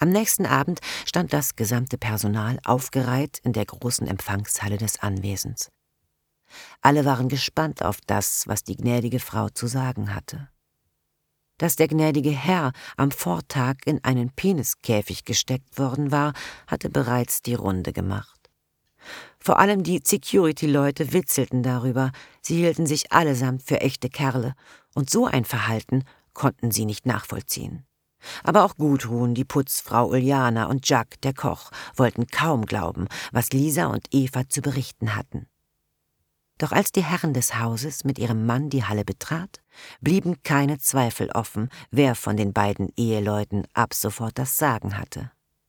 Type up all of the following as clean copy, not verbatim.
Am nächsten Abend stand das gesamte Personal aufgereiht in der großen Empfangshalle des Anwesens. Alle waren gespannt auf das, was die gnädige Frau zu sagen hatte. Dass der gnädige Herr am Vortag in einen Peniskäfig gesteckt worden war, hatte bereits die Runde gemacht. Vor allem die Security-Leute witzelten darüber, sie hielten sich allesamt für echte Kerle, und so ein Verhalten konnten sie nicht nachvollziehen. Aber auch Gudrun, die Putzfrau Uljana und Jack, der Koch, wollten kaum glauben, was Lisa und Eva zu berichten hatten. Doch als die Herren des Hauses mit ihrem Mann die Halle betrat, blieben keine Zweifel offen, wer von den beiden Eheleuten ab sofort das Sagen hatte.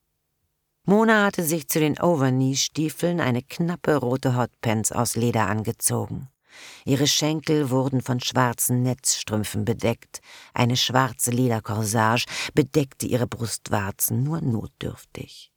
Mona hatte sich zu den Overknee-Stiefeln eine knappe rote Hotpants aus Leder angezogen. Ihre Schenkel wurden von schwarzen Netzstrümpfen bedeckt, eine schwarze Ledercorsage bedeckte ihre Brustwarzen nur notdürftig.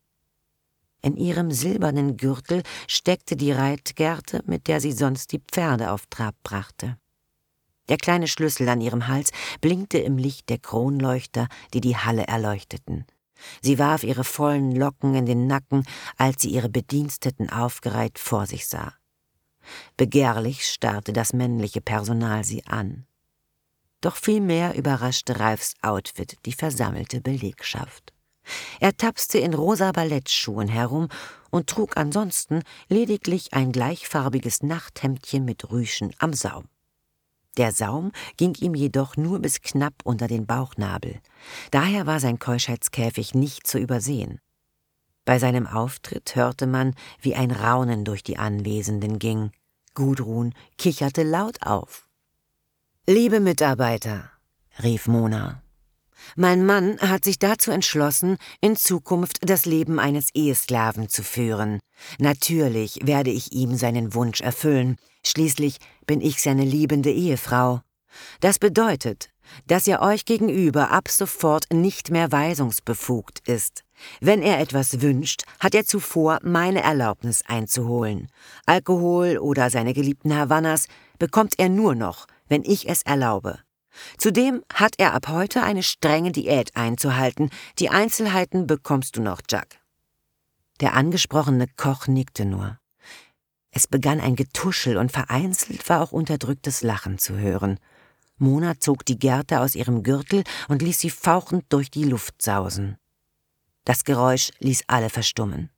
In ihrem silbernen Gürtel steckte die Reitgerte, mit der sie sonst die Pferde auf Trab brachte. Der kleine Schlüssel an ihrem Hals blinkte im Licht der Kronleuchter, die die Halle erleuchteten. Sie warf ihre vollen Locken in den Nacken, als sie ihre Bediensteten aufgereiht vor sich sah. Begehrlich starrte das männliche Personal sie an. Doch viel mehr überraschte Ralfs Outfit die versammelte Belegschaft. Er tapste in rosa Ballettschuhen herum und trug ansonsten lediglich ein gleichfarbiges Nachthemdchen mit Rüschen am Saum. Der Saum ging ihm jedoch nur bis knapp unter den Bauchnabel. Daher war sein Keuschheitskäfig nicht zu übersehen. Bei seinem Auftritt hörte man, wie ein Raunen durch die Anwesenden ging. Gudrun kicherte laut auf. »Liebe Mitarbeiter«, rief Mona, »mein Mann hat sich dazu entschlossen, in Zukunft das Leben eines Ehesklaven zu führen. Natürlich werde ich ihm seinen Wunsch erfüllen. Schließlich bin ich seine liebende Ehefrau. Das bedeutet, dass er euch gegenüber ab sofort nicht mehr weisungsbefugt ist. Wenn er etwas wünscht, hat er zuvor meine Erlaubnis einzuholen. Alkohol oder seine geliebten Havannas bekommt er nur noch, wenn ich es erlaube. Zudem hat er ab heute eine strenge Diät einzuhalten. Die Einzelheiten bekommst du noch, Jack.« Der angesprochene Koch nickte nur. Es begann ein Getuschel und vereinzelt war auch unterdrücktes Lachen zu hören. Mona zog die Gerte aus ihrem Gürtel und ließ sie fauchend durch die Luft sausen. Das Geräusch ließ alle verstummen.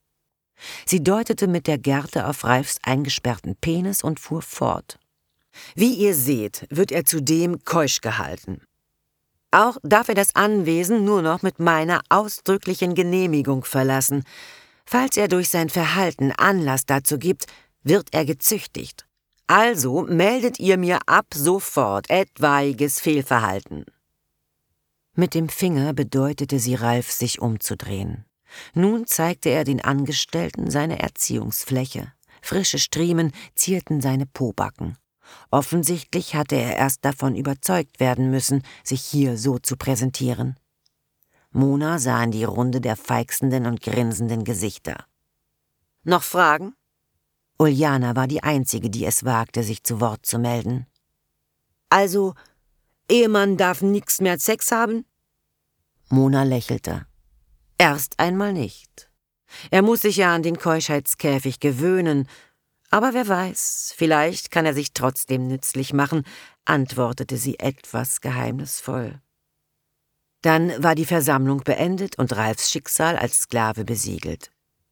Sie deutete mit der Gerte auf Ralfs eingesperrten Penis und fuhr fort. »Wie ihr seht, wird er zudem keusch gehalten. Auch darf er das Anwesen nur noch mit meiner ausdrücklichen Genehmigung verlassen. Falls er durch sein Verhalten Anlass dazu gibt, wird er gezüchtigt. Also meldet ihr mir ab sofort etwaiges Fehlverhalten.« Mit dem Finger bedeutete sie Ralf, sich umzudrehen. Nun zeigte er den Angestellten seine Erziehungsfläche. Frische Striemen zierten seine Pobacken. Offensichtlich hatte er erst davon überzeugt werden müssen, sich hier so zu präsentieren. Mona sah in die Runde der feixenden und grinsenden Gesichter. »Noch Fragen?« Uljana war die Einzige, die es wagte, sich zu Wort zu melden. »Also, Ehemann darf nix mehr Sex haben?« Mona lächelte. »Erst einmal nicht. Er muss sich ja an den Keuschheitskäfig gewöhnen. Aber wer weiß, vielleicht kann er sich trotzdem nützlich machen«, antwortete sie etwas geheimnisvoll. Dann war die Versammlung beendet und Ralfs Schicksal als Sklave besiegelt.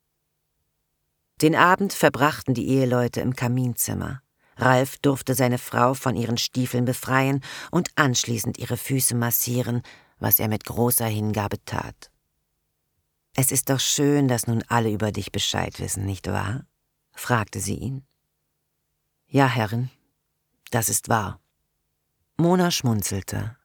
Den Abend verbrachten die Eheleute im Kaminzimmer. Ralf durfte seine Frau von ihren Stiefeln befreien und anschließend ihre Füße massieren, was er mit großer Hingabe tat. »Es ist doch schön, dass nun alle über dich Bescheid wissen, nicht wahr?« fragte sie ihn. »Ja, Herrin, das ist wahr.« Mona schmunzelte.